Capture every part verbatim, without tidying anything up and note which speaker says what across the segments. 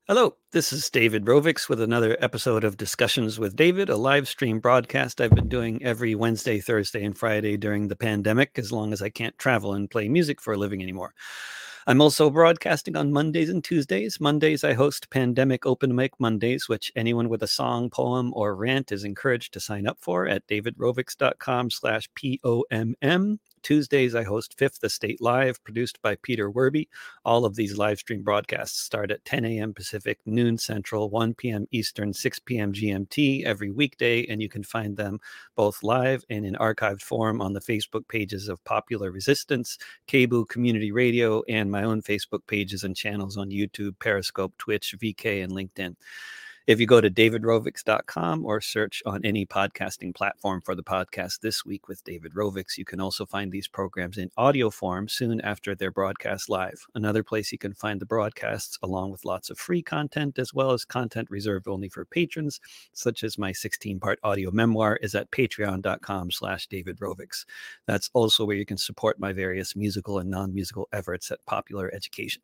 Speaker 1: Hello, this is David Rovics with another episode of Discussions with David, a live stream broadcast I've been doing every Wednesday, Thursday, and Friday during the pandemic, as long as I can't travel and play music for a living anymore. I'm also broadcasting on Mondays and Tuesdays. Mondays, I host Pandemic Open Mic Mondays, which anyone with a song, poem, or rant is encouraged to sign up for at davidrovics.com slash P-O-M-M. Tuesdays, I host Fifth Estate Live, produced by Peter Werby. All of these live stream broadcasts start at ten a.m. Pacific, noon Central, one p.m. Eastern, six p.m. G M T every weekday, and you can find them both live and in archived form on the Facebook pages of Popular Resistance, K B U Community Radio, and my own Facebook pages and channels on YouTube, Periscope, Twitch, V K, and LinkedIn. If you go to david rovics dot com or search on any podcasting platform for the podcast This Week with David Rovics, you can also find these programs in audio form soon after they're broadcast live. Another place you can find the broadcasts, along with lots of free content, as well as content reserved only for patrons, such as my sixteen-part audio memoir, is at patreon.com slash David Rovics. That's also where you can support my various musical and non-musical efforts at Popular Education.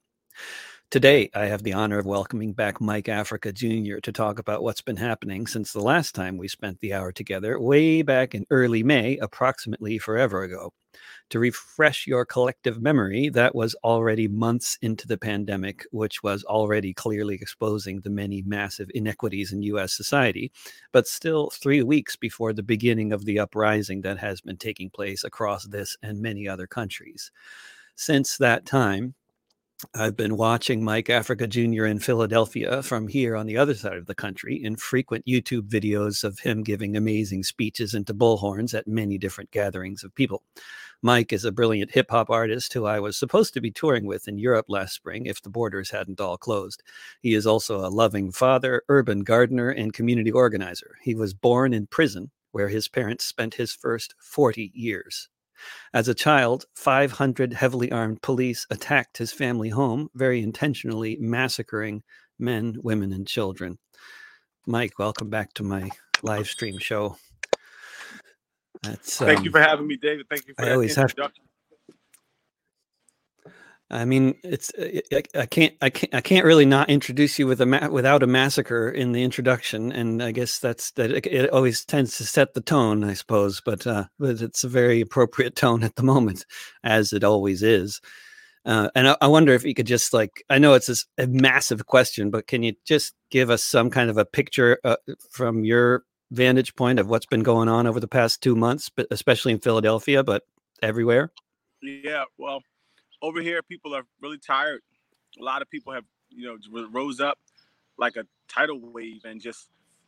Speaker 1: Today, I have the honor of welcoming back Mike Africa Junior to talk about what's been happening since the last time we spent the hour together, way back in early May, approximately forever ago. To refresh your collective memory, that was already months into the pandemic, which was already clearly exposing the many massive inequities in U S society, but still three weeks before the beginning of the uprising that has been taking place across this and many other countries. Since that time, I've been watching Mike Africa Junior in Philadelphia from here on the other side of the country in frequent YouTube videos of him giving amazing speeches into bullhorns at many different gatherings of people. Mike is a brilliant hip-hop artist who I was supposed to be touring with in Europe last spring if the borders hadn't all closed. He is also a loving father, urban gardener, and community organizer. He was born in prison, where his parents spent his first forty years. As a child, five hundred heavily armed police attacked his family home, very intentionally massacring men, women, and children. Mike, welcome back to my live stream show. That's, um,
Speaker 2: Thank you for having me, David. Thank you for
Speaker 1: I
Speaker 2: that
Speaker 1: always have.
Speaker 2: introduction.
Speaker 1: I mean, it's I, I can't I can't I can't really not introduce you with a ma- without a massacre in the introduction, and I guess that's that. It, it always tends to set the tone, I suppose, but uh, but it's a very appropriate tone at the moment, as it always is. Uh, and I, I wonder if you could just like I know it's this, a massive question, but can you just give us some kind of a picture uh, from your vantage point of what's been going on over the past two months, but especially in Philadelphia, but everywhere?
Speaker 2: Yeah, well, over here, people are really tired. A lot of people have, you know, rose up like a tidal wave and just,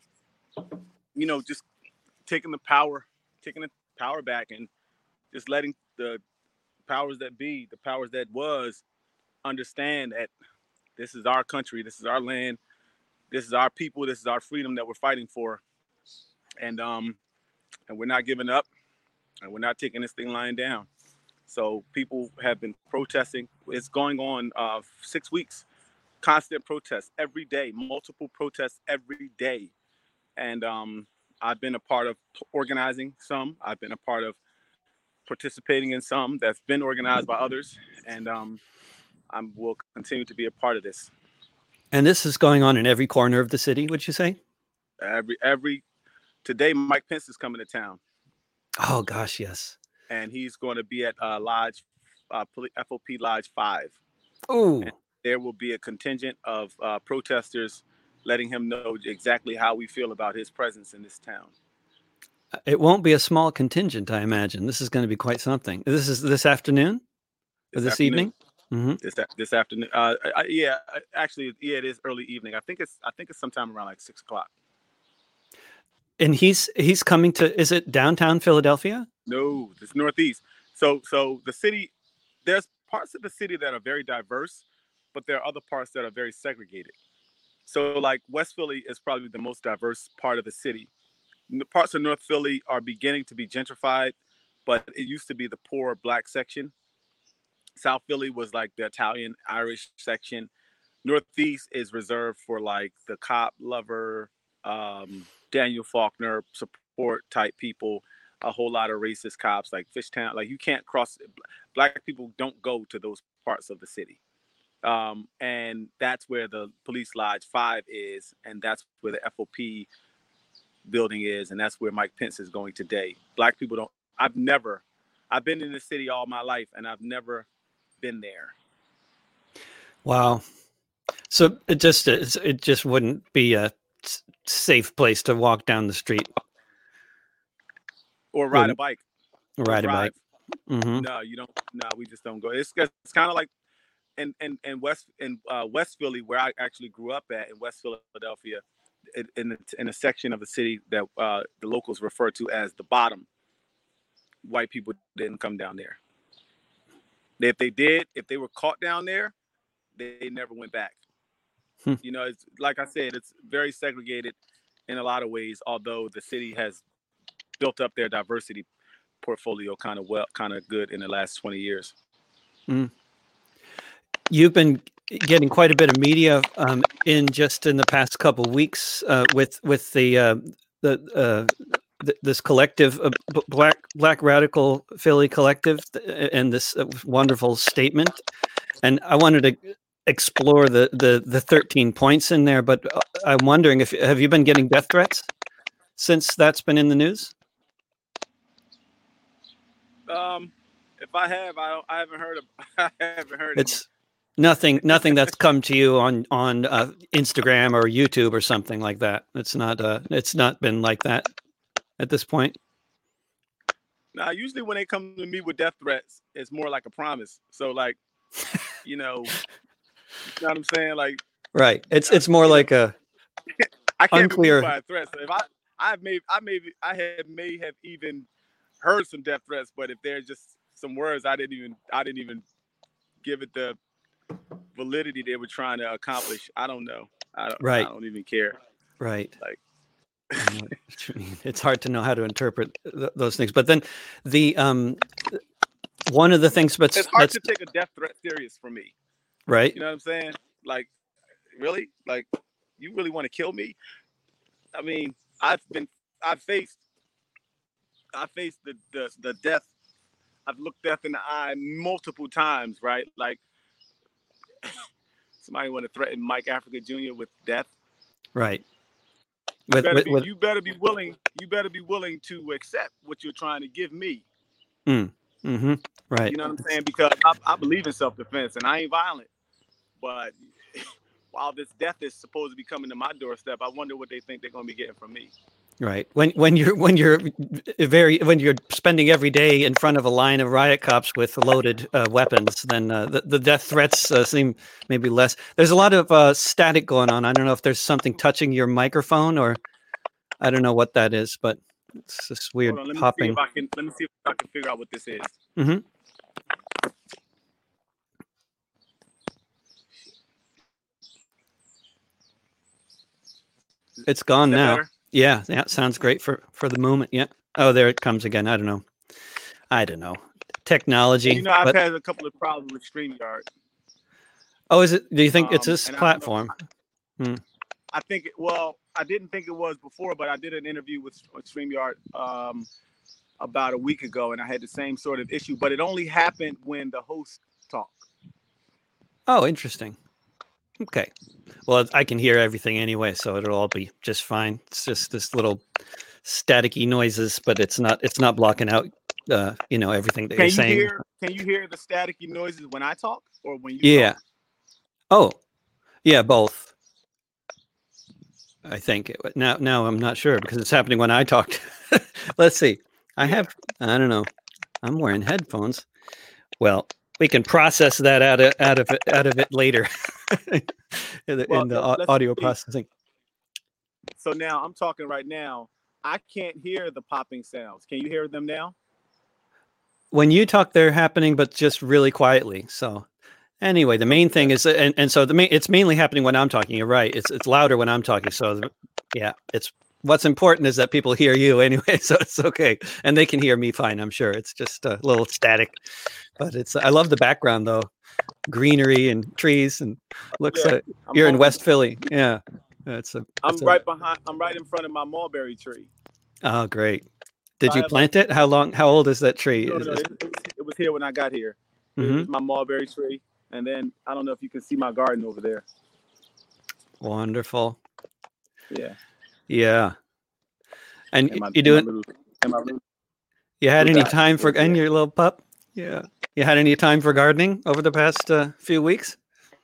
Speaker 2: you know, just taking the power, taking the power back and just letting the powers that be, the powers that was, understand that this is our country, this is our land, this is our people, this is our freedom that we're fighting for, and um, and we're not giving up, and we're not taking this thing lying down. So people have been protesting. It's going on uh, six weeks, constant protests every day, multiple protests every day. And um, I've been a part of organizing some. I've been a part of participating in some that's been organized by others. And um, I will continue to be a part of this.
Speaker 1: And this is going on in every corner of the city, would you say?
Speaker 2: Every, every, today, Mike Pence is coming to town.
Speaker 1: Oh, gosh, yes.
Speaker 2: And he's going to be at uh, Lodge, uh, F O P Lodge five.
Speaker 1: Oh,
Speaker 2: there will be a contingent of uh, protesters letting him know exactly how we feel about his presence in this town.
Speaker 1: It won't be a small contingent, I imagine. This is going to be quite something. This is this afternoon or
Speaker 2: This,
Speaker 1: this
Speaker 2: afternoon.
Speaker 1: evening? Mm-hmm.
Speaker 2: This this afternoon. Uh, I, yeah, actually, yeah, it is early evening. I think it's I think it's sometime around like six o'clock.
Speaker 1: And he's he's coming to. Is it downtown Philadelphia?
Speaker 2: No, it's northeast. So so the city, there's parts of the city that are very diverse, but there are other parts that are very segregated. So like West Philly is probably the most diverse part of the city. The parts of North Philly are beginning to be gentrified, but it used to be the poor black section. South Philly was like the Italian Irish section. Northeast is reserved for like the cop lover, um, Daniel Faulkner support type people, a whole lot of racist cops like Fishtown. Like you can't cross. Black people don't go to those parts of the city. Um, and that's where the Police Lodge five is, and that's where the F O P building is, and that's where Mike Pence is going today. Black people don't, I've never, I've been in the city all my life, and I've never been there.
Speaker 1: Wow. So it just it just wouldn't be a safe place to walk down the street
Speaker 2: or ride a bike.
Speaker 1: Or ride a bike.
Speaker 2: Mm-hmm. No, you don't. No, we just don't go. It's it's kind of like in in in West in uh, West Philly, where I actually grew up at, in West Philadelphia, in in, the, in a section of the city that uh, the locals refer to as the bottom. White people didn't come down there. If they did, if they were caught down there, they never went back. Hmm. You know, it's like I said, it's very segregated in a lot of ways, although the city has built up their diversity portfolio kind of well, kind of good in the last twenty years.
Speaker 1: Mm. You've been getting quite a bit of media um, in just in the past couple of weeks uh, with with the uh, the uh, th- this collective, uh, Black Black Radical Philly Collective, and this uh, wonderful statement. And I wanted to explore the, the the thirteen points in there, but I'm wondering if have you been getting death threats since that's been in the news?
Speaker 2: Um, if I have, I don't, I haven't heard of. I haven't heard.
Speaker 1: It's
Speaker 2: of
Speaker 1: nothing. Nothing that's come to you on on uh, Instagram or YouTube or something like that. It's not. Uh, it's not been like that at this point.
Speaker 2: Now, usually when they come to me with death threats, it's more like a promise. So, like, you know, you know what I'm saying? Like,
Speaker 1: right. It's it's more like a
Speaker 2: I can't
Speaker 1: unclear
Speaker 2: be by a threat. So if I I may I may I have may have even heard some death threats, but if they're just some words, I didn't even I didn't even give it the validity they were trying to accomplish. I don't know. I don't,
Speaker 1: right.
Speaker 2: I don't even care.
Speaker 1: Right.
Speaker 2: Like,
Speaker 1: it's hard to know how to interpret th- those things. But then the um one of the things, but
Speaker 2: it's hard to take a death threat serious for me.
Speaker 1: Right.
Speaker 2: You know what I'm saying? Like, really? Like, you really want to kill me? I mean, I've been I've faced I faced the, the the death. I've looked death in the eye multiple times, right? Like, somebody want to threaten Mike Africa Junior with death.
Speaker 1: Right.
Speaker 2: You,
Speaker 1: with,
Speaker 2: better
Speaker 1: with,
Speaker 2: be,
Speaker 1: with...
Speaker 2: you better be willing. You better be willing to accept what you're trying to give me.
Speaker 1: Mm. Mm-hmm. Right.
Speaker 2: You know what I'm saying? Because I, I believe in self-defense, and I ain't violent. But while this death is supposed to be coming to my doorstep, I wonder what they think they're going to be getting from me.
Speaker 1: Right. When when you're when you're very when you're spending every day in front of a line of riot cops with loaded uh, weapons, then uh, the the death threats uh, seem maybe less. There's a lot of uh, static going on. I don't know if there's something touching your microphone, or I don't know what that is, but it's this weird
Speaker 2: Hold on, let
Speaker 1: popping.
Speaker 2: Me see if I can, let me see if I can figure out what this is.
Speaker 1: Mm-hmm. It's gone now. Better? Yeah, yeah, sounds great for, for the moment. Yeah. Oh, there it comes again. I don't know. I don't know. Technology.
Speaker 2: You know, I've
Speaker 1: but...
Speaker 2: had a couple of problems with StreamYard.
Speaker 1: Oh, is it? Do you think um, it's this
Speaker 2: I
Speaker 1: platform?
Speaker 2: Hmm. I think, it, well, I didn't think it was before, but I did an interview with, with StreamYard um, about a week ago, and I had the same sort of issue, but it only happened when the host talked.
Speaker 1: Oh, interesting. Okay. Well, I can hear everything anyway, so it'll all be just fine. It's just this little staticky noises, but it's not it's not blocking out uh, you know, everything that
Speaker 2: can
Speaker 1: you're
Speaker 2: you
Speaker 1: saying.
Speaker 2: Hear, can you hear the staticky noises when I talk or when you
Speaker 1: Yeah.
Speaker 2: talk?
Speaker 1: Oh. Yeah, both. I think now now I'm not sure because it's happening when I talked. Let's see. I have I don't know. I'm wearing headphones. Well, we can process that out of out of it out of it later in the,
Speaker 2: well,
Speaker 1: in the audio
Speaker 2: see.
Speaker 1: processing.
Speaker 2: So now I'm talking right now. I can't hear the popping sounds. Can you hear them now?
Speaker 1: When you talk, they're happening, but just really quietly. So anyway, the main thing is, and, and so the main, it's mainly happening when I'm talking. You're right. It's it's louder when I'm talking. So yeah, it's what's important is that people hear you anyway. So it's okay, and they can hear me fine. I'm sure it's just a little static. But it's I love the background though, greenery and trees and looks
Speaker 2: yeah,
Speaker 1: like
Speaker 2: I'm
Speaker 1: you're
Speaker 2: home.
Speaker 1: in West Philly. Yeah, it's a.
Speaker 2: I'm
Speaker 1: it's
Speaker 2: right
Speaker 1: a,
Speaker 2: behind. I'm right in front of my mulberry tree.
Speaker 1: Oh, great! Did
Speaker 2: I
Speaker 1: you plant like, it? How long? How old is that tree?
Speaker 2: No,
Speaker 1: is,
Speaker 2: no,
Speaker 1: is,
Speaker 2: it, it, was, it was here when I got here.
Speaker 1: Mm-hmm.
Speaker 2: It was my mulberry tree, And then I don't know if you can see my garden over there.
Speaker 1: Wonderful.
Speaker 2: Yeah.
Speaker 1: Yeah. And,
Speaker 2: And my,
Speaker 1: you doing?
Speaker 2: little, and my little,
Speaker 1: you had any time for and your little pup? Yeah. You had any time for gardening over the past uh, few weeks?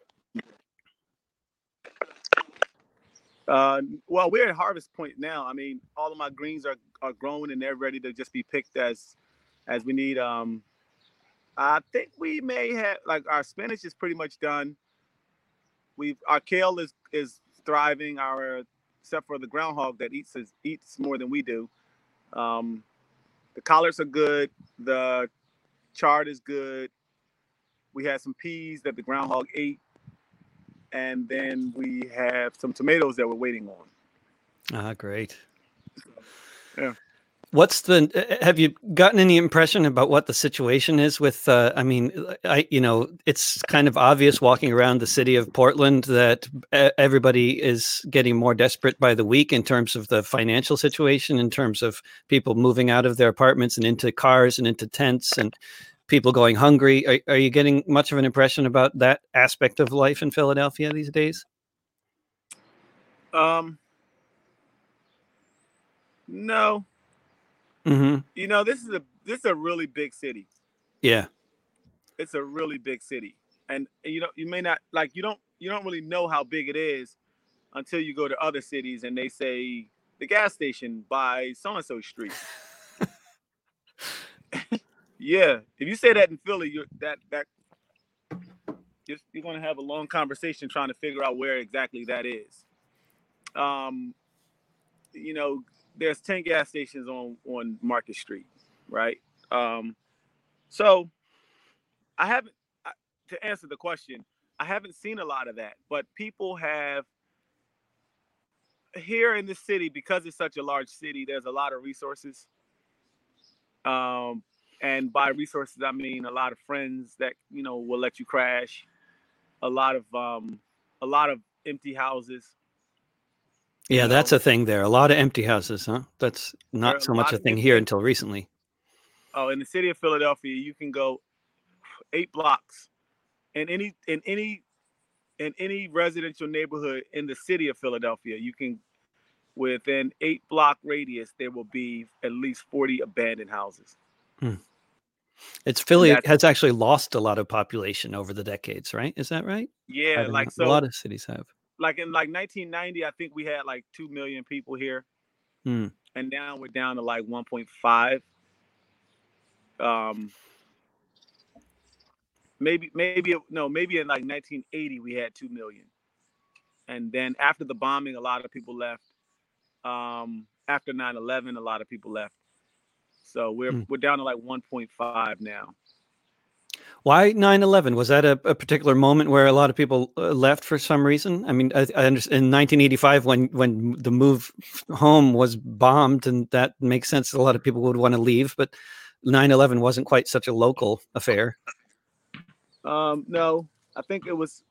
Speaker 2: Uh, well, we're at harvest point now. I mean, all of my greens are, are grown and they're ready to just be picked as as we need. Um, I think we may have, like, our spinach is pretty much done. We've our kale is is thriving. Our except for the groundhog that eats eats more than we do. Um, the collards are good. The chard is good. We had some peas that the groundhog ate. And then we have some tomatoes that we're waiting on.
Speaker 1: Ah, great.
Speaker 2: Yeah.
Speaker 1: What's the, have you gotten any impression about what the situation is with, uh, I mean, I, you know, it's kind of obvious walking around the city of Portland that everybody is getting more desperate by the week in terms of the financial situation, in terms of people moving out of their apartments and into cars and into tents and people going hungry. Are, are you getting much of an impression about that aspect of life in Philadelphia these days?
Speaker 2: Um, no.
Speaker 1: Mm-hmm.
Speaker 2: You know, this is a this is a really big city.
Speaker 1: Yeah,
Speaker 2: it's a really big city, and you know you may not like you don't you don't really know how big it is until you go to other cities and they say the gas station by so and so street. Yeah, if you say that in Philly, you're that that you're, you're going to have a long conversation trying to figure out where exactly that is. Um, you know, there's ten gas stations on on Market Street, right? Um, so I haven't, to answer the question, I haven't seen a lot of that, but people have here in the city, because it's such a large city, there's a lot of resources. Um, and by resources, I mean a lot of friends that, you know, will let you crash, a lot of, um, a lot of empty houses.
Speaker 1: Yeah, that's know. a thing there. A lot of empty houses, huh? That's not so much a thing here until recently.
Speaker 2: Oh, in the city of Philadelphia, you can go eight blocks in any in any in any residential neighborhood in the city of Philadelphia. You can, within eight block radius, there will be at least forty abandoned houses.
Speaker 1: Hmm. It's Philly has actually lost a lot of population over the decades, right? Is that right?
Speaker 2: Yeah, like
Speaker 1: know.
Speaker 2: so.
Speaker 1: A lot of cities have.
Speaker 2: Like in like nineteen ninety, I think we had like two million people here,
Speaker 1: hmm.
Speaker 2: and now we're down to like one point five. Um, maybe maybe no, maybe in like nineteen eighty we had two million, and then after the bombing, a lot of people left. Um, after nine eleven, a lot of people left. So we're hmm. we're down to like one point five now.
Speaker 1: Why nine eleven? Was that a, a particular moment where a lot of people uh, left for some reason? I mean, I, I understand in nineteen eighty-five when when the move home was bombed, and that makes sense. A lot of people would want to leave, but nine eleven wasn't quite such a local affair.
Speaker 2: Um, no, I think it was.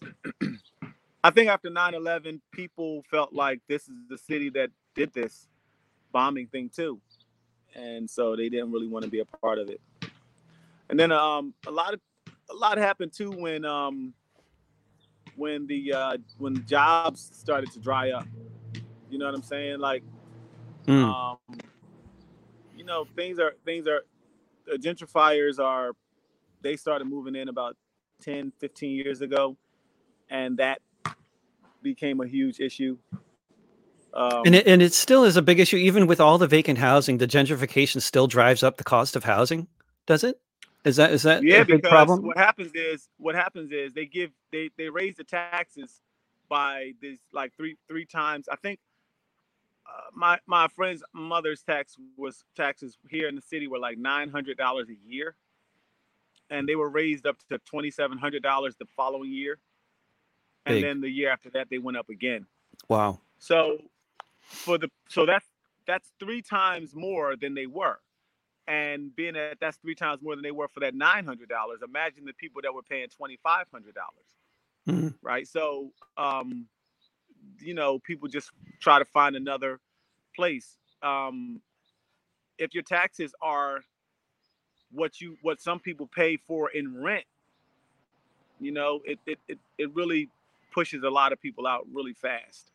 Speaker 2: I think after nine eleven, people felt like this is the city that did this bombing thing too, and so they didn't really want to be a part of it. And then um, a lot of a lot happened too when um, when the uh, when the jobs started to dry up. You know what I'm saying? Like, mm. um, you know, things are things are the gentrifiers are they started moving in about ten, fifteen years ago, and that became a huge issue.
Speaker 1: Um, and it and it still is a big issue, even with all the vacant housing. The gentrification still drives up the cost of housing, does it? Is that is that
Speaker 2: yeah?
Speaker 1: a big
Speaker 2: because
Speaker 1: problem?
Speaker 2: what happens is what happens is they give they they raise the taxes by this like three three times. I think uh, my my friend's mother's tax was taxes here in the city were like nine hundred dollars a year, and they were raised up to twenty seven hundred dollars the following year, and big. Then the year after that they went up again.
Speaker 1: Wow!
Speaker 2: So for the so that's that's three times more than they were. And being that that's three times more than they were for that nine hundred dollars, imagine the people that were paying twenty-five hundred dollars, mm-hmm. right? So, um, you know, people just try to find another place. Um, if your taxes are what you what some people pay for in rent, you know, it, it, it, it really pushes a lot of people out really fast.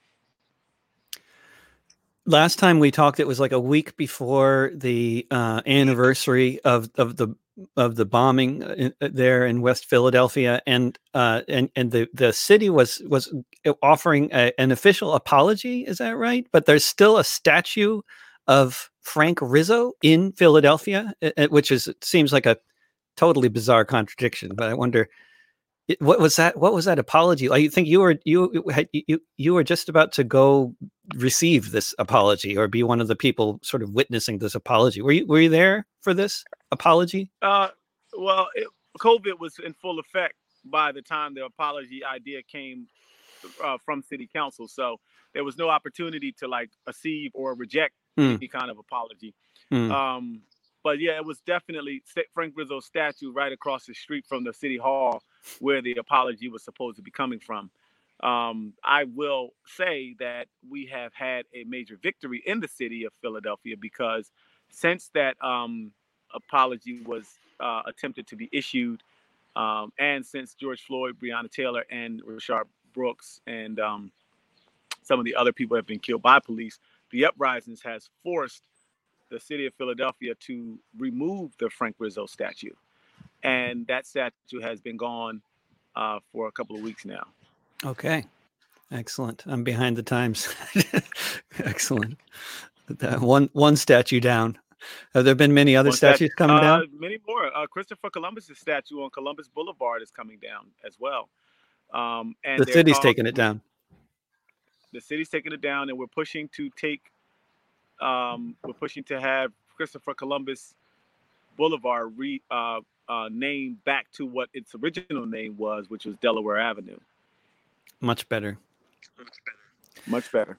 Speaker 1: Last time we talked, it was like a week before the uh, anniversary of, of the of the bombing in, there in West Philadelphia, and uh, and and the, the city was was offering a, an official apology. Is that right? But there's still a statue of Frank Rizzo in Philadelphia, which is it seems like a totally bizarre contradiction. But I wonder. What was that? What was that apology? I think you were you had you you were just about to go receive this apology or be one of the people sort of witnessing this apology. Were you were you there for this apology?
Speaker 2: Uh, well, it, COVID was in full effect by the time the apology idea came uh, from City Council, so there was no opportunity to like accede or reject mm. any kind of apology. Mm. Um, but yeah, it was definitely Frank Rizzo's statue right across the street from the City Hall, where the apology was supposed to be coming from. Um, I will say that we have had a major victory in the city of Philadelphia because since that um, apology was uh, attempted to be issued, um, and since George Floyd, Breonna Taylor, and Rayshard Brooks, and um, some of the other people have been killed by police, the uprisings has forced the city of Philadelphia to remove the Frank Rizzo statue. And that statue has been gone uh, for a couple of weeks now.
Speaker 1: Okay. Excellent. I'm behind the times. Excellent. That one one statue down. Have there been many other one statues statue, coming
Speaker 2: uh,
Speaker 1: down?
Speaker 2: Many more. Uh, Christopher Columbus's statue on Columbus Boulevard is coming down as well. Um, and
Speaker 1: the city's talking, taking it down.
Speaker 2: The city's taking it down, and we're pushing to take. Um, we're pushing to have Christopher Columbus Boulevard re uh, uh, named back to what its original name was, which was Delaware Avenue.
Speaker 1: Much better.
Speaker 2: Much better.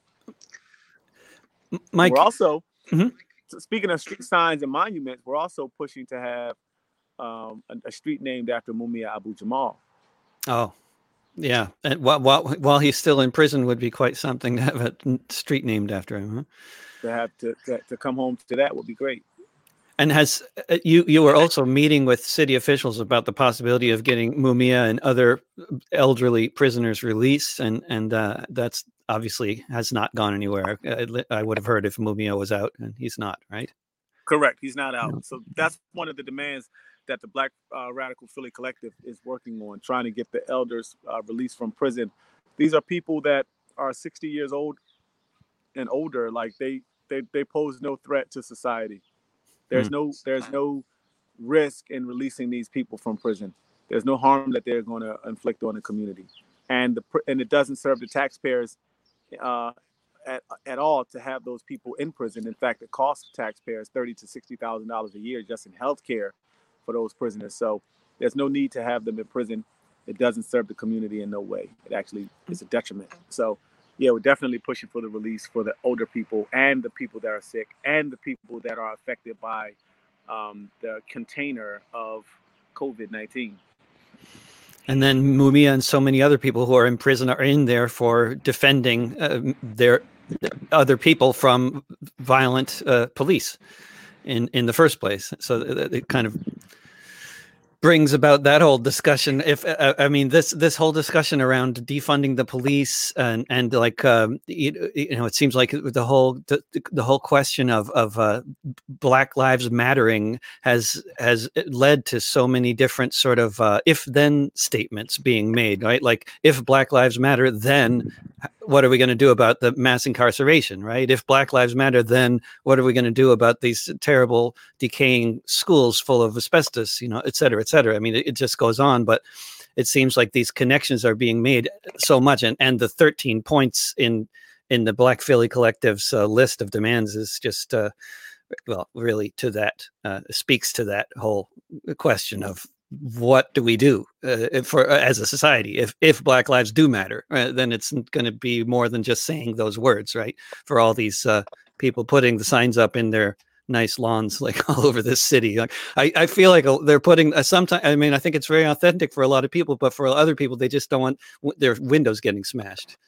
Speaker 1: Mike,
Speaker 2: we're also mm-hmm. speaking of street signs and monuments. We're also pushing to have um, a, a street named after Mumia Abu-Jamal.
Speaker 1: Oh, yeah. And while, while while he's still in prison, would be quite something to have a street named after him. Huh?
Speaker 2: To have to, to to come home to that would be great.
Speaker 1: And has you you were also meeting with city officials about the possibility of getting Mumia and other elderly prisoners released, and and uh, that's obviously has not gone anywhere. I, I would have heard if Mumia was out, and he's not, right?
Speaker 2: Correct, he's not out. No. So that's one of the demands that the Black uh, Radical Philly Collective is working on, trying to get the elders uh, released from prison. These are people that are sixty years old and older. Like they they they pose no threat to society. There's no there's no risk in releasing these people from prison. There's no harm that they're going to inflict on the community, and the and it doesn't serve the taxpayers uh, at at all to have those people in prison. In fact, it costs taxpayers thirty to sixty thousand dollars a year just in health care for those prisoners. So there's no need to have them in prison. It doesn't serve the community in no way. It actually is a detriment. So yeah, we're definitely pushing for the release for the older people and the people that are sick and the people that are affected by um, the container of COVID nineteen.
Speaker 1: And then Mumia and so many other people who are in prison are in there for defending uh, their other people from violent uh, police in, in the first place. So it kind of brings about that whole discussion. If uh, I mean this this whole discussion around defunding the police and and like um, you, you know, it seems like the whole the, the whole question of of uh, Black Lives Mattering has has led to so many different sort of uh, if then statements being made, right? Like if Black Lives Matter, then what are we going to do about the mass incarceration, right? If Black Lives Matter, then what are we going to do about these terrible decaying schools full of asbestos, you know, et cetera, et cetera. I mean, it, it just goes on, but it seems like these connections are being made so much. And, and the thirteen points in, in the Black Philly Collective's uh, list of demands is just, uh, well, really to that, uh, speaks to that whole question of, what do we do uh, for uh, as a society if if Black lives do matter? Uh, then it's going to be more than just saying those words, right? For all these uh, people putting the signs up in their nice lawns, like all over this city, like, I I feel like they're putting uh, sometimes. I mean, I think it's very authentic for a lot of people, but for other people, they just don't want w- their windows getting smashed.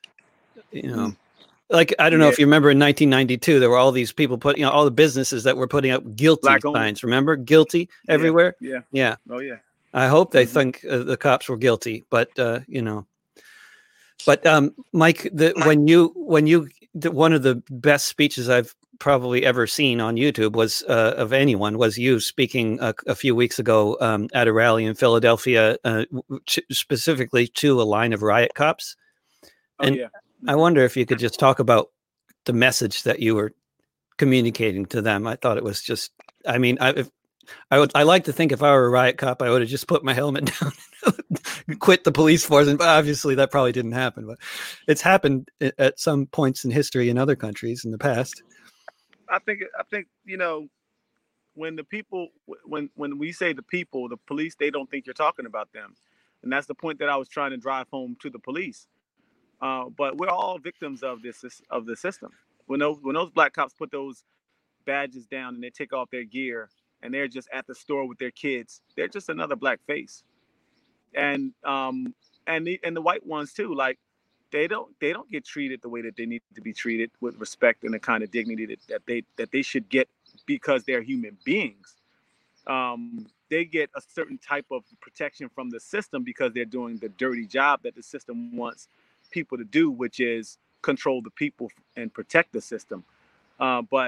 Speaker 1: You know. Mm. Like, I don't know yeah. if you remember in nineteen ninety-two, there were all these people putting, you know, all the businesses that were putting up guilty Black signs. Owned. Remember? Guilty everywhere.
Speaker 2: Yeah.
Speaker 1: Yeah.
Speaker 2: Oh, yeah.
Speaker 1: I hope they
Speaker 2: Mhm.
Speaker 1: think uh, the cops were guilty, but uh, you know. But um, Mike, the, when you when you the, one of the best speeches I've probably ever seen on YouTube was uh, of anyone was you speaking a, a few weeks ago um, at a rally in Philadelphia, uh, ch- specifically to a line of riot cops.
Speaker 2: Oh
Speaker 1: And
Speaker 2: yeah.
Speaker 1: I wonder if you could just talk about the message that you were communicating to them. I thought it was just, I mean, I, if, I would, I like to think if I were a riot cop, I would have just put my helmet down, and quit the police force. And obviously that probably didn't happen, but it's happened at some points in history in other countries in the past.
Speaker 2: I think I think you know when the people when when we say the people, the police, they don't think you're talking about them, and that's the point that I was trying to drive home to the police. Uh, but we're all victims of this of the system. When those when those black cops put those badges down and they take off their gear and they're just at the store with their kids, they're just another black face. And um and the and the white ones too, like they don't they don't get treated the way that they need to be treated, with respect and the kind of dignity that, that they that they should get, because they're human beings. Um, they get a certain type of protection from the system because they're doing the dirty job that the system wants people to do, which is control the people and protect the system. Uh, but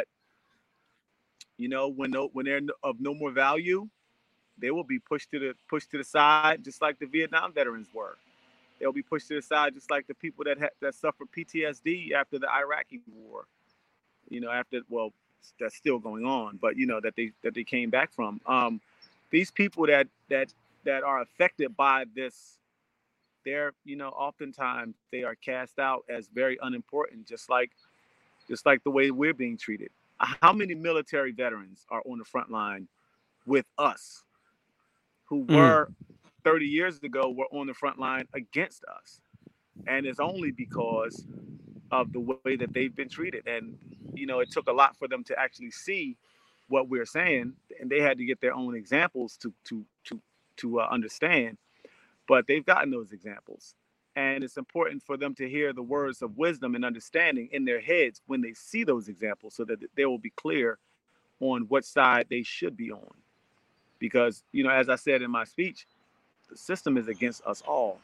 Speaker 2: you know, when no, when they're of no more value, they will be pushed to the pushed to the side, just like the Vietnam veterans were. They'll be pushed to the side, just like the people that ha- that suffered P T S D after the Iraqi war. You know, after well, that's still going on, but you know that they that they came back from. Um, these people that that that are affected by this, they're you know oftentimes they are cast out as very unimportant, just like just like the way we're being treated. How many military veterans are on the front line with us, who
Speaker 1: Mm.
Speaker 2: were thirty years ago were on the front line against us? And it's only because of the way that they've been treated. And you know, it took a lot for them to actually see what we're saying, and they had to get their own examples to to to to uh, understand. But they've gotten those examples, and it's important for them to hear the words of wisdom and understanding in their heads when they see those examples, so that they will be clear on what side they should be on. Because you know, as I said in my speech, the system is against us all.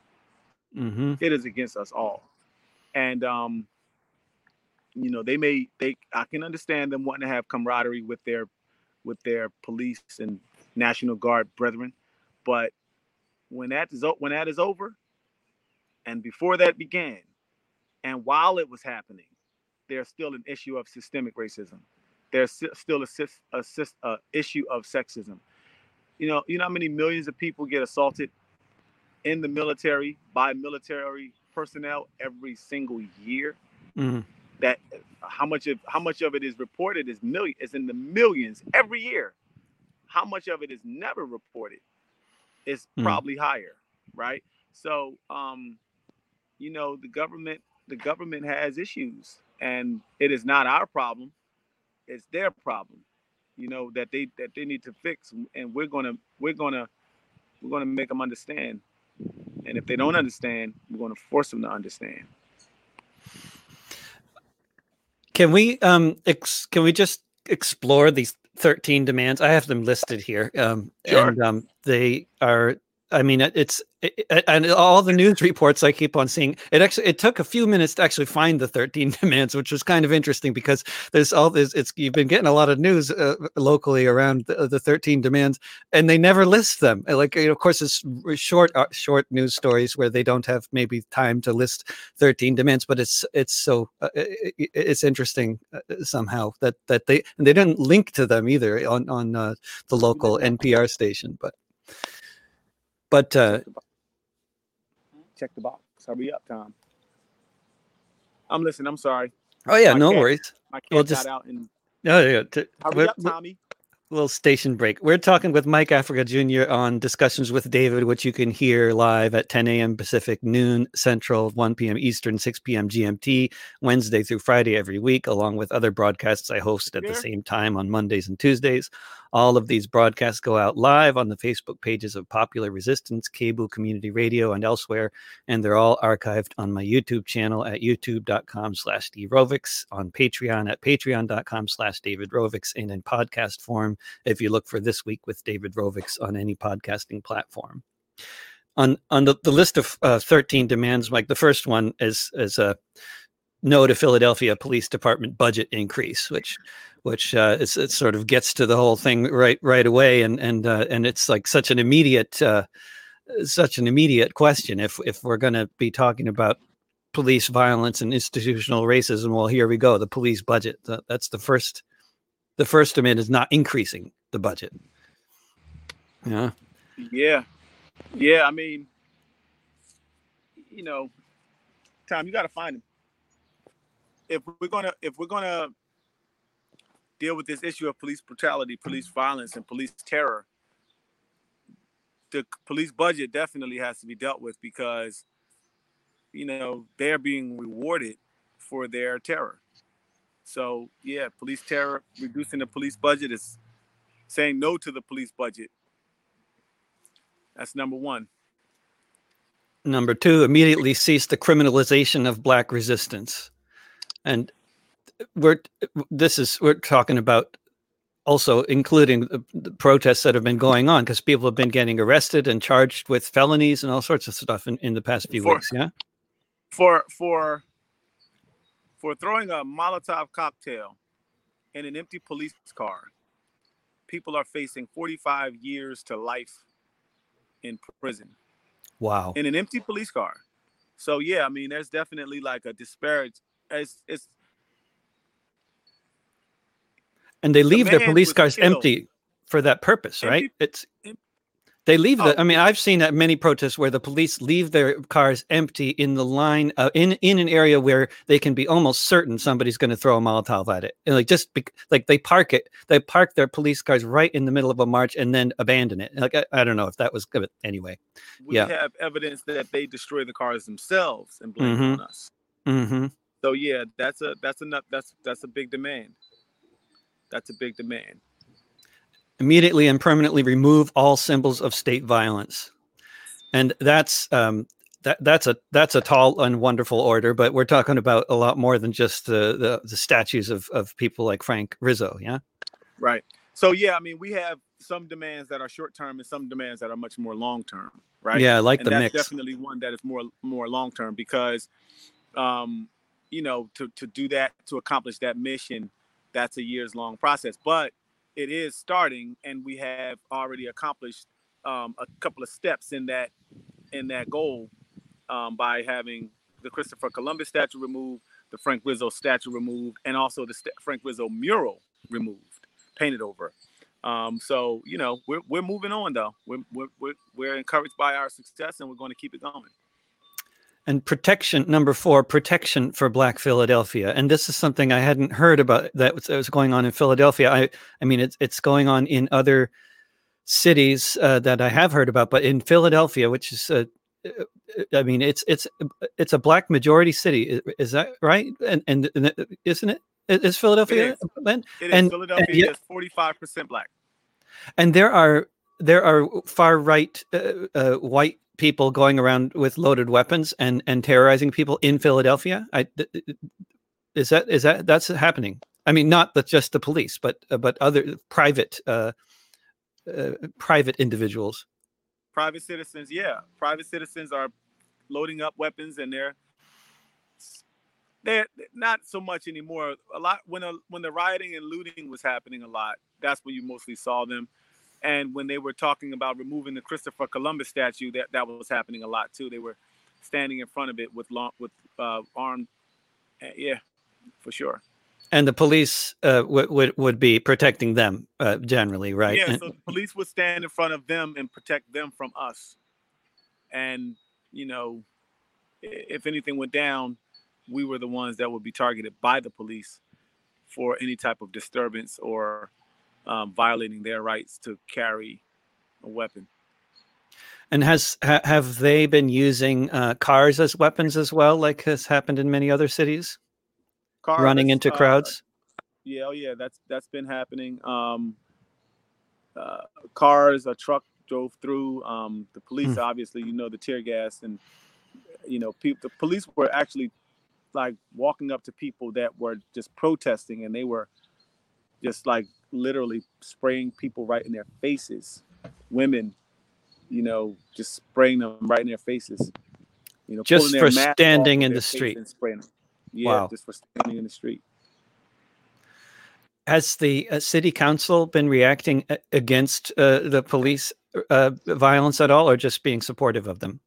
Speaker 1: Mm-hmm.
Speaker 2: It is against us all. And um, you know, they may they I can understand them wanting to have camaraderie with their with their police and National Guard brethren, but when that is when that is over, and before that began, and while it was happening, there's still an issue of systemic racism. There's still a, a, a issue of sexism. You know, you know how many millions of people get assaulted in the military by military personnel every single year?
Speaker 1: Mm-hmm.
Speaker 2: That how much of how much of it is reported is million is in the millions every year. How much of it is never reported is
Speaker 1: Mm.
Speaker 2: probably higher, right? So, um, you know, the government the government has issues, and it is not our problem; it's their problem. You know that they that they need to fix, and we're gonna we're gonna we're gonna make them understand. And if they don't understand, we're gonna force them to understand.
Speaker 1: Can we um ex- can we just explore these thirteen demands? I have them listed here. Um
Speaker 2: Sure.
Speaker 1: and um they are, I mean, it's it, it, and all the news reports I keep on seeing. It actually it took a few minutes to actually find the thirteen demands, which was kind of interesting because there's all this. It's you've been getting a lot of news uh, locally around the, the thirteen demands, and they never list them. Like, you know, of course, it's short uh, short news stories where they don't have maybe time to list thirteen demands, but it's it's so uh, it, it's interesting uh, somehow that that they and they didn't link to them either on on uh, the local N P R station, but. But uh,
Speaker 2: check, the check the box. Hurry up, Tom. I'm listening. I'm sorry.
Speaker 1: Oh yeah,
Speaker 2: my
Speaker 1: no
Speaker 2: cat,
Speaker 1: worries.
Speaker 2: My cat
Speaker 1: we'll
Speaker 2: got
Speaker 1: just,
Speaker 2: out and.
Speaker 1: Oh yeah. To,
Speaker 2: hurry up, Tommy.
Speaker 1: Little station break. We're talking with Mike Africa Junior on Discussions with David, which you can hear live at ten a.m. Pacific, noon Central, one p.m. Eastern, six p.m. G M T, Wednesday through Friday every week, along with other broadcasts I host at the same time on Mondays and Tuesdays. All of these broadcasts go out live on the Facebook pages of Popular Resistance, Cable Community Radio, and elsewhere, and they're all archived on my YouTube channel at youtube.com slash drovix, on Patreon at patreon.com slash David Rovix, and in podcast form if you look for This Week with David Rovics on any podcasting platform. On on the, the list of uh, thirteen demands, Mike, the first one is is a no to Philadelphia Police Department budget increase, which which uh, is, it sort of gets to the whole thing right right away, and and uh, and it's like such an immediate uh, such an immediate question. If if we're going to be talking about police violence and institutional racism, well, here we go. The police budget. That's the first. The first demand is not increasing the budget. Yeah.
Speaker 2: Yeah. Yeah. I mean, you know, Tom, you got to find him. If we're gonna if we're gonna deal with this issue of police brutality, police violence, and police terror, the police budget definitely has to be dealt with, because, you know, they're being rewarded for their terror. So yeah, police terror, reducing the police budget is saying no to the police budget. That's number one.
Speaker 1: Number two, immediately cease the criminalization of Black resistance. And we're this is we're talking about also including the, the protests that have been going on, because people have been getting arrested and charged with felonies and all sorts of stuff in, in the past few
Speaker 2: for,
Speaker 1: weeks. Yeah.
Speaker 2: For for for throwing a Molotov cocktail in an empty police car, people are facing forty-five years to life in prison.
Speaker 1: Wow.
Speaker 2: In an empty police car. So yeah, I mean, there's definitely like a disparage. It's, it's
Speaker 1: and they leave
Speaker 2: the
Speaker 1: their police cars
Speaker 2: killed.
Speaker 1: empty for that purpose, right?
Speaker 2: Empty,
Speaker 1: it's
Speaker 2: empty.
Speaker 1: They leave
Speaker 2: oh,
Speaker 1: the. I mean, I've seen at many protests where the police leave their cars empty in the line, uh, in in an area where they can be almost certain somebody's going to throw a Molotov at it. And like just be, like they park it, they park their police cars right in the middle of a march and then abandon it. Like I, I don't know if that was good. Anyway,
Speaker 2: we
Speaker 1: yeah.
Speaker 2: have evidence that they destroy the cars themselves and blame
Speaker 1: mm-hmm.
Speaker 2: it on us.
Speaker 1: Mm-hmm.
Speaker 2: So yeah, that's a that's enough. That's that's a big demand. That's a big demand.
Speaker 1: Immediately and permanently remove all symbols of state violence, and that's um, that that's a that's a tall and wonderful order. But we're talking about a lot more than just the the, the statues of of people like Frank Rizzo. Yeah,
Speaker 2: right. So yeah, I mean, we have some demands that are short term and some demands that are much more long term. Right.
Speaker 1: Yeah, I like
Speaker 2: and
Speaker 1: the
Speaker 2: that's
Speaker 1: mix.
Speaker 2: Definitely one that is more more long term, because, um, you know, to to do that, to accomplish that mission, that's a years long process. But it is starting, and we have already accomplished um, a couple of steps in that in that goal um, by having the Christopher Columbus statue removed, the Frank Rizzo statue removed, and also the St- Frank Rizzo mural removed, painted over. Um, so you know, we're we're moving on though. We're we're we're, we're encouraged by our success, and we're going to keep it going.
Speaker 1: And protection, number four, protection for Black Philadelphia. And this is something I hadn't heard about that was, that was going on in Philadelphia. I, I mean, it's it's going on in other cities uh, that I have heard about, but in Philadelphia, which is, uh, I mean, it's it's it's a Black majority city. Is, is that right? And, and and isn't it? Is Philadelphia?
Speaker 2: It is. It is.
Speaker 1: And,
Speaker 2: Philadelphia
Speaker 1: and, yeah,
Speaker 2: is forty-five percent Black.
Speaker 1: And there are there are far right uh, uh, white people going around with loaded weapons and and terrorizing people in Philadelphia. I is that is that that's happening? I mean, not the, just the police, but uh, but other private uh, uh, private individuals,
Speaker 2: private citizens. Yeah, private citizens are loading up weapons, and they're they're not so much anymore. A lot when a, when the rioting and looting was happening a lot, that's when you mostly saw them. And when they were talking about removing the Christopher Columbus statue, that, that was happening a lot too. They were standing in front of it with long, with uh, armed, uh, yeah, for sure.
Speaker 1: And the police uh, would would would be protecting them uh, generally, right?
Speaker 2: Yeah,
Speaker 1: and,
Speaker 2: so the police would stand in front of them and protect them from us. And you know, if anything went down, we were the ones that would be targeted by the police for any type of disturbance or Um, violating their rights to carry a weapon.
Speaker 1: And has ha, have they been using uh, cars as weapons as well, like has happened in many other cities?
Speaker 2: Cars,
Speaker 1: running into
Speaker 2: uh,
Speaker 1: crowds?
Speaker 2: Yeah, oh yeah, that's that's been happening. Um, uh, cars, a truck drove through. Um, the police, mm. obviously, you know, the tear gas, and you know, people. The police were actually like walking up to people that were just protesting, and they were just like literally spraying people right in their faces, women, you know, just spraying them right in their faces, you know, pulling
Speaker 1: Just
Speaker 2: their
Speaker 1: for
Speaker 2: mask off
Speaker 1: standing
Speaker 2: of
Speaker 1: in
Speaker 2: their
Speaker 1: the
Speaker 2: face
Speaker 1: street.
Speaker 2: and spraying them. Yeah,
Speaker 1: Wow.
Speaker 2: just for standing in the street.
Speaker 1: Has the uh, city council been reacting a- against uh, the police uh, violence at all, or just being supportive of them?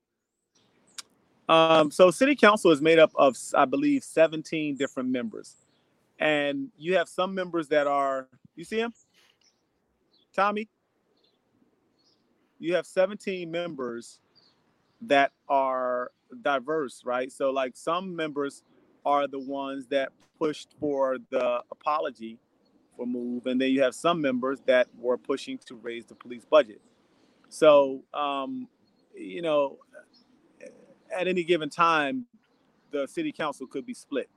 Speaker 2: Um, so city council is made up of, I believe, seventeen different members. And you have some members that are, you see him? Tommy? You have seventeen members that are diverse, right? So like some members are the ones that pushed for the apology for Move, and then you have some members that were pushing to raise the police budget. So, um, you know, at any given time, the city council could be split.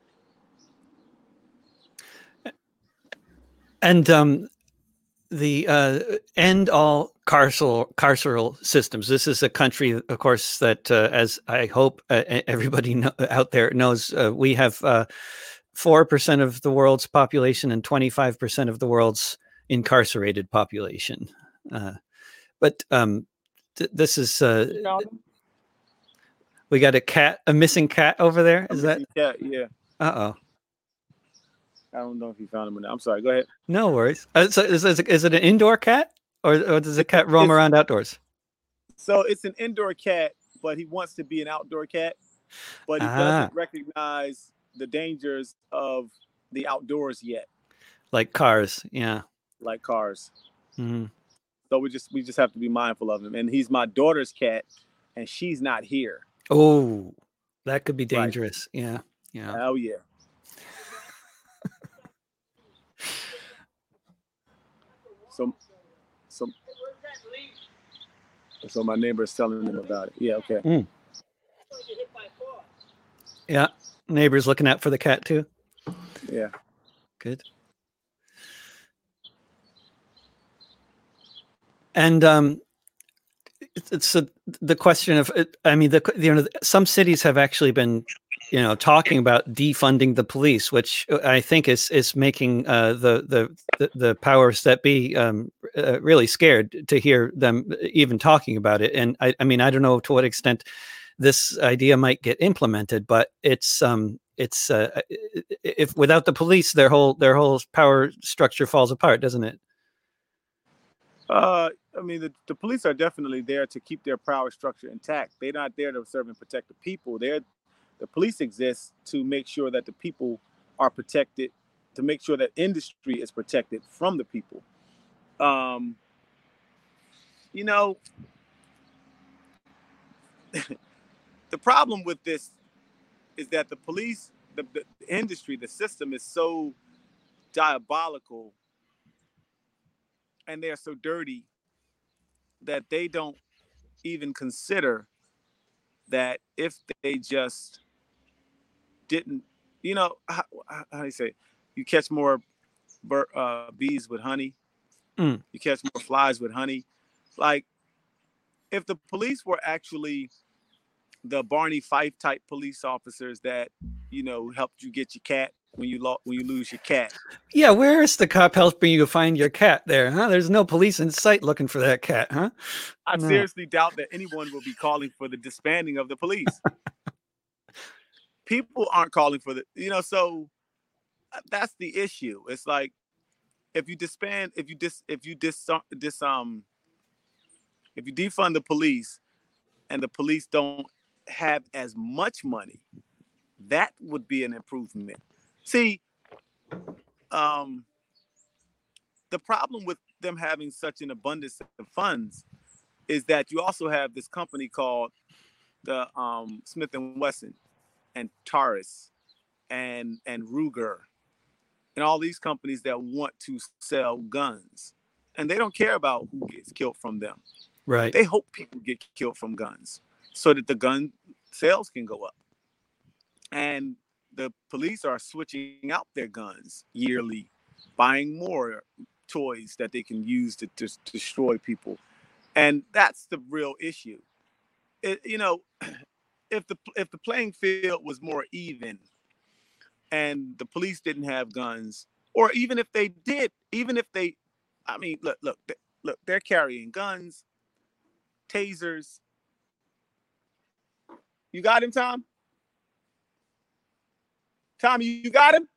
Speaker 1: And um, the uh, end all carceral carceral systems. This is a country, of course, that, uh, as I hope uh, everybody know, out there knows, uh, we have uh, four percent of the world's population and twenty-five percent of the world's incarcerated population. Uh, but um, th- this is uh, we got a cat, a missing cat over there. Is that?
Speaker 2: Cat, yeah.
Speaker 1: Uh oh.
Speaker 2: I don't know if you found him or not. I'm sorry. Go ahead.
Speaker 1: No worries. Uh, so is, is, is it an indoor cat, or, or does the cat roam
Speaker 2: it's,
Speaker 1: around outdoors?
Speaker 2: So it's an indoor cat, but he wants to be an outdoor cat, but he ah. doesn't recognize the dangers of the outdoors yet.
Speaker 1: Like cars, yeah.
Speaker 2: Like cars.
Speaker 1: Mm-hmm.
Speaker 2: So we just we just have to be mindful of him. And he's my daughter's cat, and she's not here.
Speaker 1: Oh, that could be dangerous. Right. Yeah, yeah.
Speaker 2: Oh yeah. So, so, so my neighbor is telling them about it. Yeah, okay.
Speaker 1: Mm. Yeah, neighbor's looking out for the cat too.
Speaker 2: Yeah.
Speaker 1: Good. And um, it's a, the question of, I mean, the you know, some cities have actually been, you know, talking about defunding the police, which I think is is making uh, the, the the powers that be um, uh, really scared to hear them even talking about it. And I, I mean, I don't know to what extent this idea might get implemented, but it's um, it's uh, if without the police, their whole their whole power structure falls apart, doesn't it?
Speaker 2: Uh, I mean, the, the police are definitely there to keep their power structure intact. They're not there to serve and protect the people. They're The police exist to make sure that the people are protected, to make sure that industry is protected from the people. Um, you know, the problem with this is that the police, the, the industry, the system is so diabolical and they're so dirty that they don't even consider that if they just didn't, you know, how, how do you say, you catch more bur- uh, bees with honey,
Speaker 1: mm.
Speaker 2: you catch more flies with honey. Like, if the police were actually the Barney Fife type police officers that, you know, helped you get your cat when you lo- when you lose your cat.
Speaker 1: Yeah, where is the cop helping you find your cat there, huh? There's no police in sight looking for that cat, huh?
Speaker 2: I no. seriously doubt that anyone will be calling for the disbanding of the police. People aren't calling for the, you know, so that's the issue. It's like, if you disband, if you dis, if you dis, dis um, if you defund the police, and the police don't have as much money, that would be an improvement. See, um, the problem with them having such an abundance of funds is that you also have this company called the um, Smith and Wesson and Taurus and and Ruger and all these companies that want to sell guns, and they don't care about who gets killed from them.
Speaker 1: Right.
Speaker 2: They hope people get killed from guns so that the gun sales can go up. And the police are switching out their guns yearly, buying more toys that they can use to, to, to destroy people. And that's the real issue. It, you know, if the if the playing field was more even and the police didn't have guns Or even if they did, even if they, I mean, look, look, look, they're carrying guns, tasers. You got him, Tom? Tom, you got him?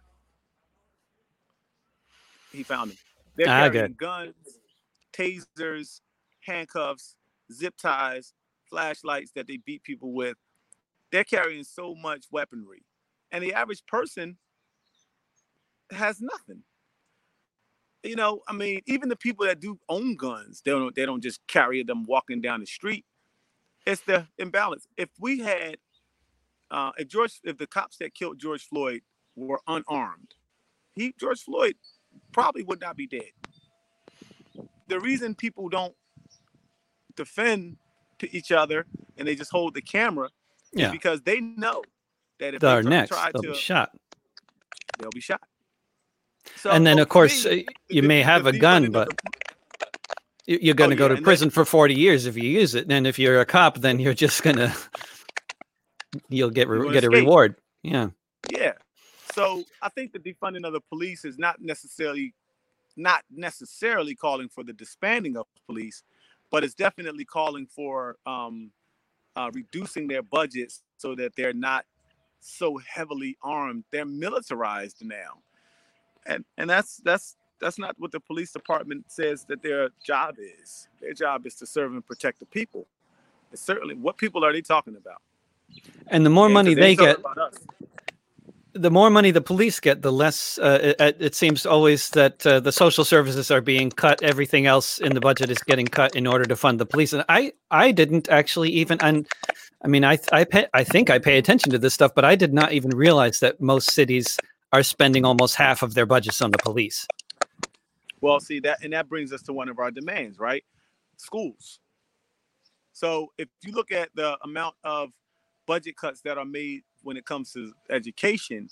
Speaker 2: He found him. They're
Speaker 1: Ah,
Speaker 2: carrying
Speaker 1: good.
Speaker 2: guns, tasers, handcuffs, zip ties, flashlights that they beat people with. They're carrying so much weaponry. And the average person has nothing. You know, I mean, even the people that do own guns, they don't they don't just carry them walking down the street. It's the imbalance. If we had uh if George if the cops that killed George Floyd were unarmed, he George Floyd probably would not be dead. The reason people don't defend to each other and they just hold the camera is
Speaker 1: Yeah.
Speaker 2: because they know that if
Speaker 1: They're
Speaker 2: they
Speaker 1: next,
Speaker 2: try
Speaker 1: they'll
Speaker 2: to,
Speaker 1: be shot.
Speaker 2: they'll be shot. So
Speaker 1: And then, of course,
Speaker 2: me,
Speaker 1: uh, you
Speaker 2: the,
Speaker 1: may have
Speaker 2: the
Speaker 1: a gun, but
Speaker 2: the,
Speaker 1: you- you're going to
Speaker 2: oh,
Speaker 1: go
Speaker 2: yeah,
Speaker 1: to
Speaker 2: and
Speaker 1: prison
Speaker 2: then,
Speaker 1: for forty years if you use it. And if you're a cop, then you're just going to, you'll get re- get
Speaker 2: escape.
Speaker 1: a reward. Yeah.
Speaker 2: Yeah. So I think the defunding of the police is not necessarily not necessarily calling for the disbanding of police, but it's definitely calling for um, uh, reducing their budgets so that they're not so heavily armed. They're militarized now, and and that's that's that's not what the police department says that their job is. Their job is to serve and protect the people. It's certainly, what people are they talking about?
Speaker 1: And the more
Speaker 2: Yeah,
Speaker 1: money
Speaker 2: they,
Speaker 1: they get,
Speaker 2: about us.
Speaker 1: the more money the police get, the less uh, it, it seems always that uh, the social services are being cut. Everything else in the budget is getting cut in order to fund the police. And I, I didn't actually even, and I mean, I, I, pay, I think I pay attention to this stuff, but I did not even realize that most cities are spending almost half of their budgets on the police.
Speaker 2: Well, see that, and that brings us to one of our demands, right? Schools. So if you look at the amount of budget cuts that are made when it comes to education,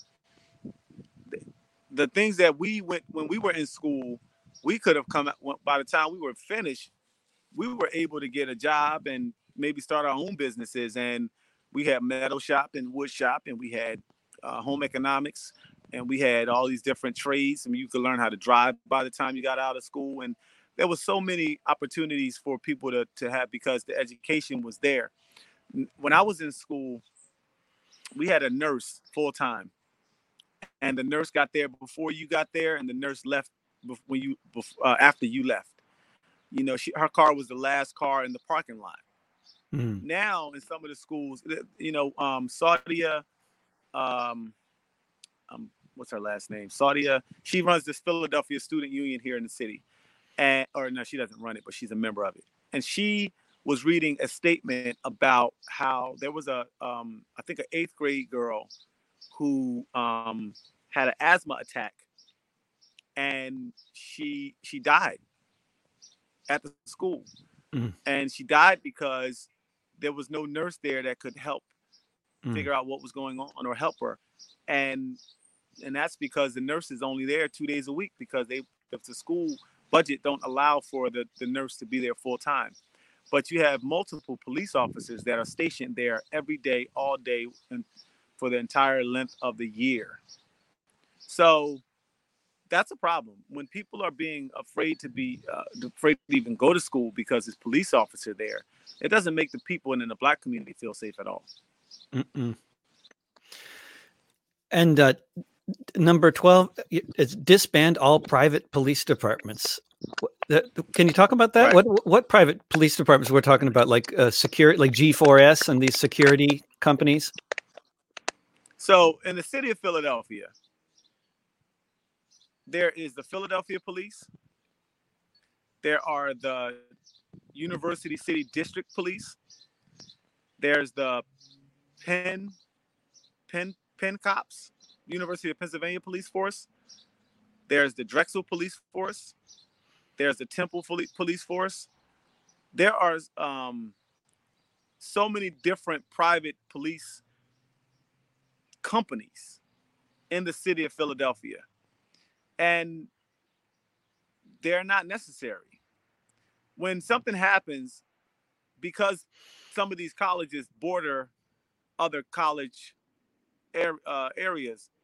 Speaker 2: the things that we went when we were in school, we could have come out, by the time we were finished, we were able to get a job and maybe start our own businesses. And we had metal shop and wood shop, and we had uh, home economics, and we had all these different trades. I mean, you could learn how to drive by the time you got out of school. And there was so many opportunities for people to, to have, because the education was there. When I was in school, we had a nurse full time, and the nurse got there before you got there, and the nurse left when you uh, after you left. You know, she, her car was the last car in the parking lot. Mm. Now, in some of the schools, you know, um, Saudia, um, um, what's her last name? Saudia. She runs this Philadelphia Student Union here in the city, and or no, she doesn't run it, but she's a member of it. And she was reading a statement about how there was a, um, I think, an eighth grade girl who um, had an asthma attack, and she she died at the school. Mm. And she died because there was no nurse there that could help mm. figure out what was going on or help her. And and that's because the nurse is only there two days a week, because they if the school budget don't allow for the, the nurse to be there full time. But you have multiple police officers that are stationed there every day, all day, and for the entire length of the year. So that's a problem. When people are being afraid to be uh, afraid to even go to school because there's police officer there, it doesn't make the people in the Black community feel safe at all.
Speaker 1: Mm-mm. And uh, number twelve is disband all private police departments. Can you talk about that? Right. What what private police departments we're talking about? Like uh, security, like G four S and these security companies?
Speaker 2: So in the city of Philadelphia, there is the Philadelphia Police. There are the University City District Police. There's the Penn, Penn, Penn Cops, University of Pennsylvania Police Force. There's the Drexel Police Force. There's the Temple Police Force. There are um, so many different private police companies in the city of Philadelphia, and they're not necessary. When something happens, because some of these colleges border other college er- uh, areas,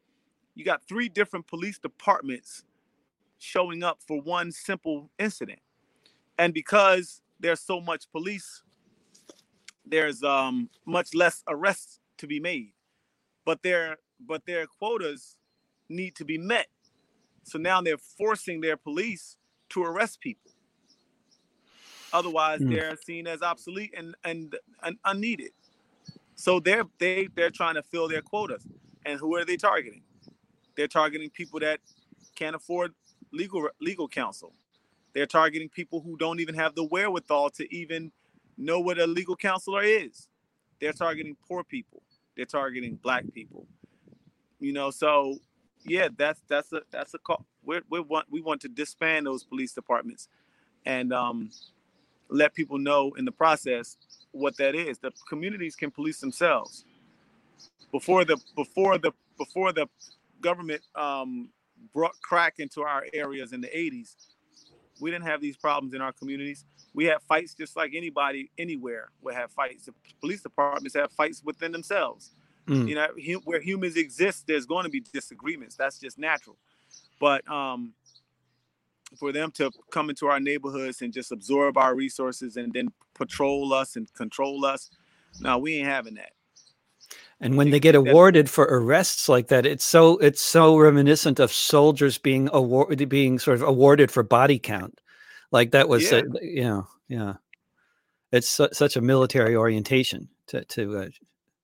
Speaker 2: you got three different police departments showing up for one simple incident. And because there's so much police, there's um, much less arrests to be made. But their but their quotas need to be met. So now they're forcing their police to arrest people. Otherwise,
Speaker 1: Mm.
Speaker 2: they're seen as obsolete and, and, and unneeded. So they're they they're trying to fill their quotas. And who are they targeting? They're targeting people that can't afford legal legal counsel. They're targeting people who don't even have the wherewithal to even know what a legal counselor is. They're targeting poor people. They're targeting black people. You know, so yeah, that's that's a that's a call. We we want we want to disband those police departments and um, let people know in the process what that is. The communities can police themselves. Before the before the before the government um, brought crack into our areas in the eighties, we didn't have these problems in our communities. We had fights just like anybody anywhere would have fights. The police departments have fights within themselves.
Speaker 1: Mm.
Speaker 2: You know, hu- where humans exist, there's going to be disagreements. That's just natural. But um, for them to come into our neighborhoods and just absorb our resources and then patrol us and control us, no, we ain't having that.
Speaker 1: And when they get awarded for arrests like that, it's so it's so reminiscent of soldiers being awarded, being sort of awarded for body count, like that was,
Speaker 2: Yeah.
Speaker 1: uh, you know, yeah. It's su- such a military orientation to to. Uh,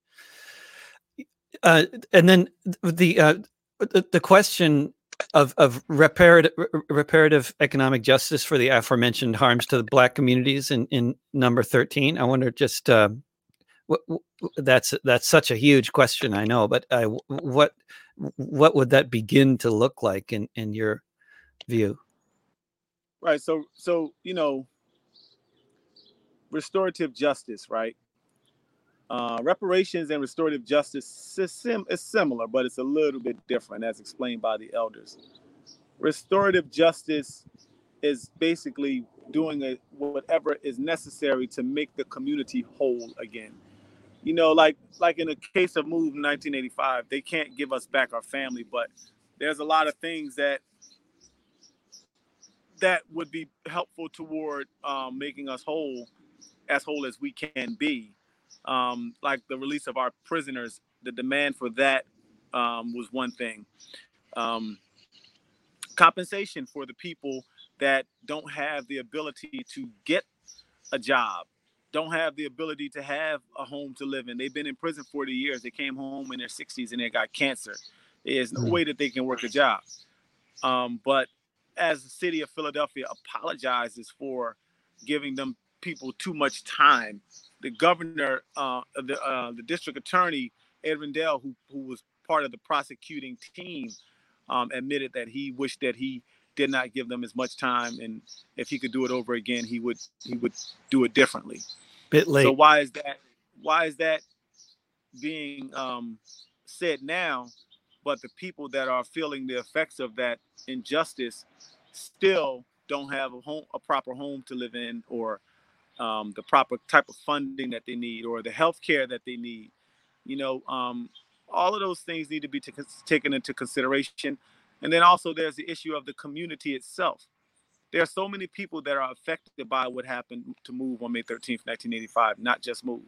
Speaker 1: uh, and then the uh, the, the question of of reparative reparative economic justice for the aforementioned harms to the Black communities in in number thirteen. I wonder just. Uh, What, that's that's such a huge question, I know, but uh, what what would that begin to look like in, in your view?
Speaker 2: Right. So so you know, restorative justice, right? Uh, reparations and restorative justice is, sim- is similar, but it's a little bit different, as explained by the elders. Restorative justice is basically doing a, whatever is necessary to make the community whole again. You know, like like in the case of Move nineteen eighty-five, they can't give us back our family, but there's a lot of things that that would be helpful toward um, making us whole, as whole as we can be. Um, like the release of our prisoners, the demand for that um, was one thing. Um, compensation for the people that don't have the ability to get a job, don't have the ability to have a home to live in. They've been in prison forty years. They came home in their sixties and they got cancer. There's no way that they can work a job. Um, but as the city of Philadelphia apologizes for giving them people too much time, the governor, uh, the uh, the district attorney, Ed Rendell, who who was part of the prosecuting team, um, admitted that he wished that he did not give them as much time, and if he could do it over again, he would he would do it differently.
Speaker 1: Bit late.
Speaker 2: So why is that? Why is that being um, said now? But the people that are feeling the effects of that injustice still don't have a home, a proper home to live in, or um, the proper type of funding that they need, or the health care that they need. You know, um, all of those things need to be t- taken into consideration. And then also there's the issue of the community itself. There are so many people that are affected by what happened to Move on May thirteenth, nineteen eighty-five, not just Move.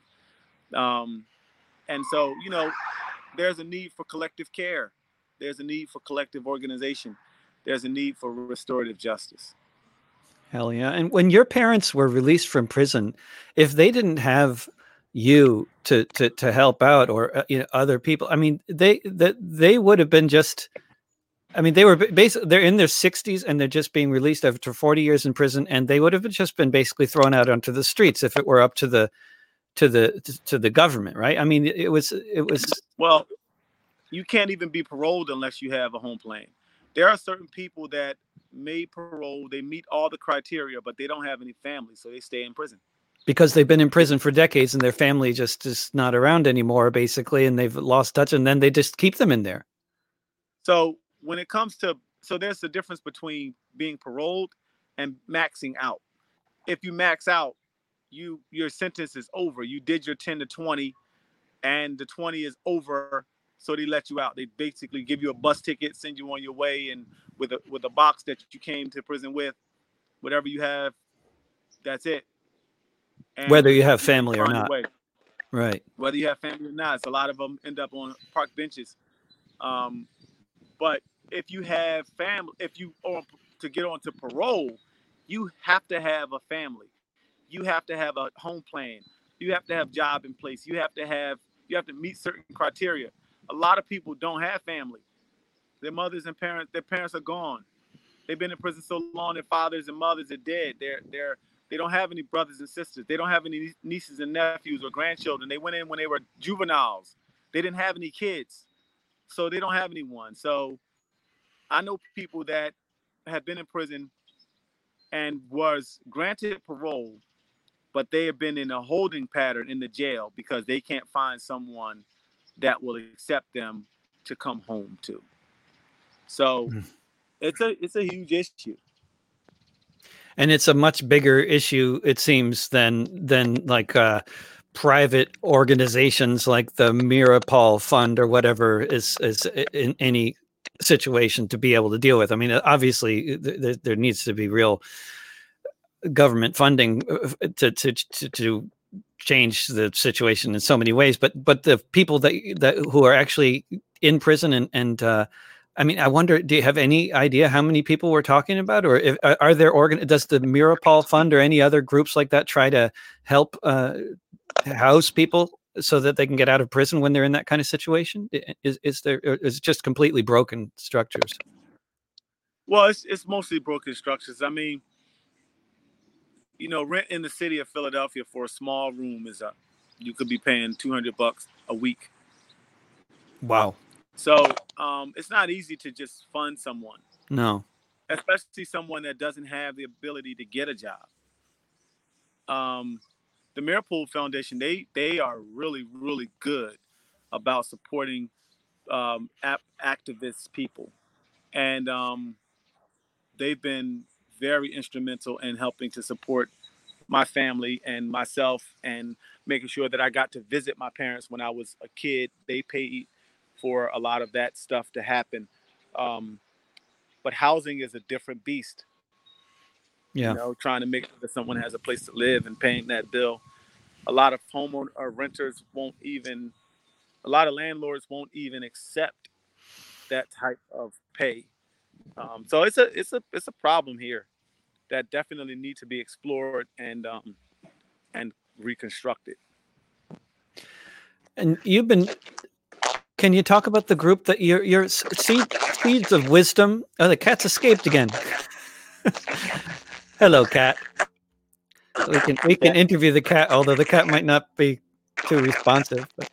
Speaker 2: Um, and so, you know, there's a need for collective care. There's a need for collective organization. There's a need for restorative justice.
Speaker 1: Hell yeah. And when your parents were released from prison, if they didn't have you to to to help out, or uh, you know, other people, I mean, they that they would have been just, I mean, they were basically, they're in their sixties and they're just being released after forty years in prison, and they would have just been basically thrown out onto the streets if it were up to the to the to the government, right? I mean, it was it was
Speaker 2: well, you can't even be paroled unless you have a home plan. There are certain people that may parole, they meet all the criteria, but they don't have any family, so they stay in prison.
Speaker 1: Because they've been in prison for decades and their family just is not around anymore, basically, and they've lost touch, and then they just keep them in there.
Speaker 2: So when it comes to, so there's a difference between being paroled and maxing out. If you max out, you your sentence is over. You did your ten to twenty, and the twenty is over, so they let you out. They basically give you a bus ticket, send you on your way, and with a with a box that you came to prison with, whatever you have, that's it. And
Speaker 1: Whether you have
Speaker 2: you know, you
Speaker 1: family or
Speaker 2: find your
Speaker 1: not.
Speaker 2: way.
Speaker 1: Right.
Speaker 2: Whether you have family or not. So a lot of them end up on park benches. Um, but if you have family, if you are to get onto parole, you have to have a family. You have to have a home plan. You have to have job in place. You have to have you have to meet certain criteria. A lot of people don't have family. Their mothers and parents, their parents are gone. They've been in prison so long, their fathers and mothers are dead. They're they're they don't have any brothers and sisters. They don't have any nieces and nephews or grandchildren. They went in when they were juveniles. They didn't have any kids. So they don't have anyone. So I know people that have been in prison and was granted parole, but they have been in a holding pattern in the jail because they can't find someone that will accept them to come home to. So it's a it's a huge issue.
Speaker 1: And it's a much bigger issue, it seems, than than like uh, private organizations like the Mirapol Fund or whatever is is in any situation to be able to deal with. I mean, obviously, th- there needs to be real government funding to to to, to change the situation in so many ways. But but the people that that who are actually in prison and and uh, I mean, I wonder, do you have any idea how many people we're talking about, or if, are there organ? Does the Mirapol Fund or any other groups like that try to help uh, house people so that they can get out of prison when they're in that kind of situation? Is is there is it just completely broken structures?
Speaker 2: Well, it's it's mostly broken structures. I mean, you know, rent in the city of Philadelphia for a small room is a you could be paying two hundred bucks a week.
Speaker 1: Wow.
Speaker 2: So um, it's not easy to just fund someone.
Speaker 1: No.
Speaker 2: Especially someone that doesn't have the ability to get a job. Um, the Mirapol Foundation, they they are really, really good about supporting um, ap- activist people. And um, they've been very instrumental in helping to support my family and myself and making sure that I got to visit my parents when I was a kid. They paid for a lot of that stuff to happen. Um, but housing is a different beast.
Speaker 1: Yeah.
Speaker 2: You know, trying to make sure that someone has a place to live and paying that bill. A lot of homeowner or renters won't even, a lot of landlords won't even accept that type of pay. Um, so it's a it's a it's a problem here that definitely need to be explored and um, and reconstructed.
Speaker 1: And you've been. Can you talk about the group that you're, you're seed, Seeds of Wisdom? Oh, the cat's escaped again. Hello, cat. We can we can interview the cat, although the cat might not be too responsive. But...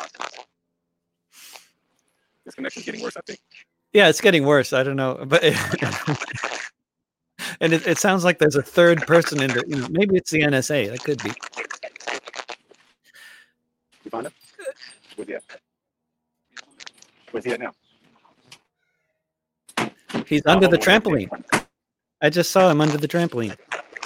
Speaker 2: This connection's getting worse, I think.
Speaker 1: Yeah, it's getting worse. I don't know, but it, and it, it sounds like there's a third person in the. You know, maybe it's the N S A. That could be.
Speaker 2: You found it? Where's he at? Where's he at now?
Speaker 1: He's under the trampoline. I just saw him under the trampoline.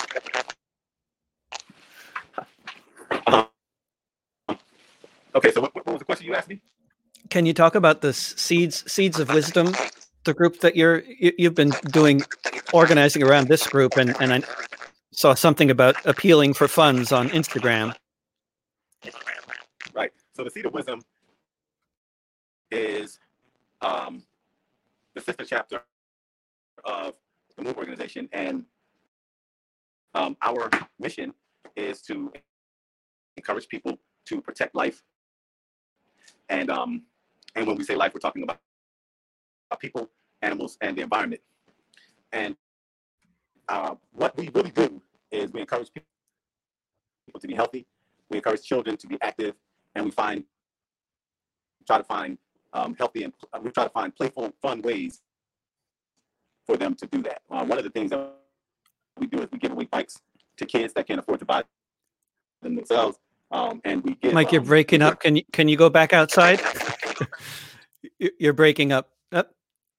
Speaker 2: Uh-huh. Okay, so what, what was the question you asked me?
Speaker 1: Can you talk about the Seeds Seeds of Wisdom, the group that you're you, you've been doing, organizing around this group, and and I saw something about appealing for funds on Instagram.
Speaker 2: Right. So the Seed of Wisdom is um, the sister chapter of the MOVE organization, and um, our mission is to encourage people to protect life. And um, and when we say life, we're talking about, about people, animals, and the environment. And uh, what we really do is we encourage people to be healthy. We encourage children to be active, and we find try to find um, healthy and uh, we try to find playful, fun ways for them to do that. Uh, one of the things that we do is we give away bikes to kids that can't afford to buy them themselves. Um, and we give,
Speaker 1: Mike, you're
Speaker 2: um,
Speaker 1: breaking up. Can you can you go back outside? You're breaking up. Up.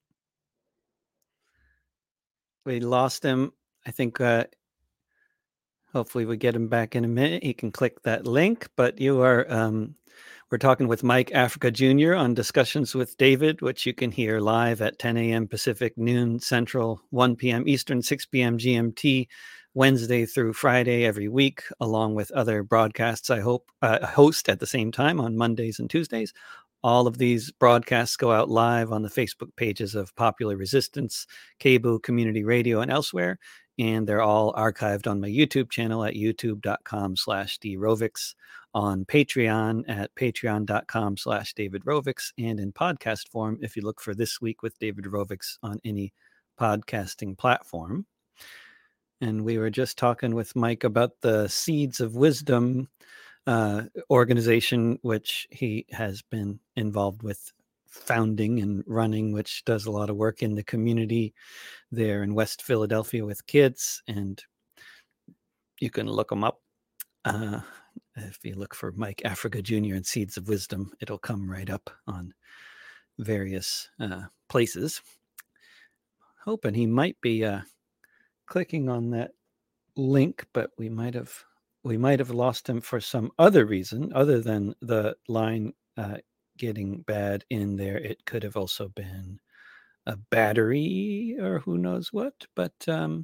Speaker 1: We lost him. I think. Uh, hopefully, we get him back in a minute. He can click that link. But you are. Um, We're talking with Mike Africa Junior on Discussions with David, which you can hear live at ten a.m. Pacific, noon Central, one p.m. Eastern, six p.m. G M T, Wednesday through Friday every week, along with other broadcasts I hope uh, host at the same time on Mondays and Tuesdays. All of these broadcasts go out live on the Facebook pages of Popular Resistance, Cable Community Radio, and elsewhere. And they're all archived on my YouTube channel at youtube.com slash drovix, on Patreon at patreon.com slash David Rovix, and in podcast form if you look for This Week with David Rovix on any podcasting platform. And we were just talking with Mike about the Seeds of Wisdom uh, organization, which he has been involved with founding and running, which does a lot of work in the community there in West Philadelphia with kids. And you can look them up. Uh, if you look for Mike Africa Junior and Seeds of Wisdom, it'll come right up on various uh, places. Hoping he might be uh, clicking on that link, but we might have we might have lost him for some other reason other than the line uh, getting bad in there. It could have also been a battery or who knows what, but um,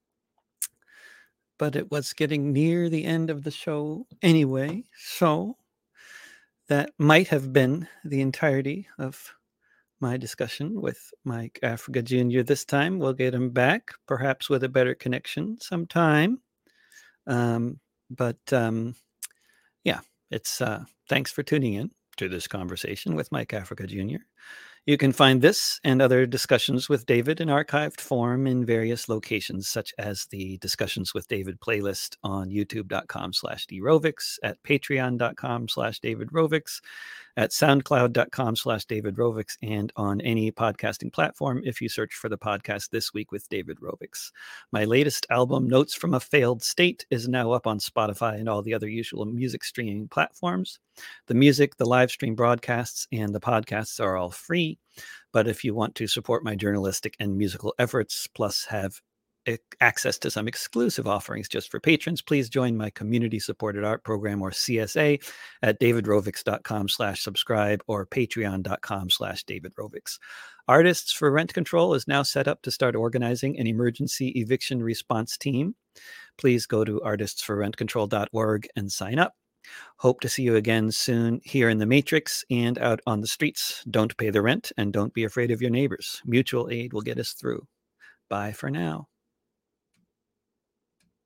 Speaker 1: but it was getting near the end of the show anyway, so that might have been the entirety of my discussion with Mike Africa Junior This time. We'll get him back, perhaps with a better connection sometime. Um, but um, yeah, it's uh, thanks for tuning in to this conversation with Mike Africa Junior You can find this and other discussions with David in archived form in various locations, such as the Discussions with David playlist on youtube.com slash drovix, at patreon.com slash David Rovix, at soundcloud.com slash David Rovix, and on any podcasting platform if you search for the podcast This Week with David Rovix. My latest album, Notes from a Failed State, is now up on Spotify and all the other usual music streaming platforms. The music, the live stream broadcasts, and the podcasts are all free. But if you want to support my journalistic and musical efforts, plus have access to some exclusive offerings just for patrons, please join my community supported art program, or C S A, at davidrovix.com slash subscribe or patreon.com slash davidrovix. Artists for Rent Control is now set up to start organizing an emergency eviction response team. Please go to artists for rent control dot org and sign up. Hope to see you again soon here in the Matrix and out on the streets. Don't pay the rent and don't be afraid of your neighbors. Mutual aid will get us through. Bye for now.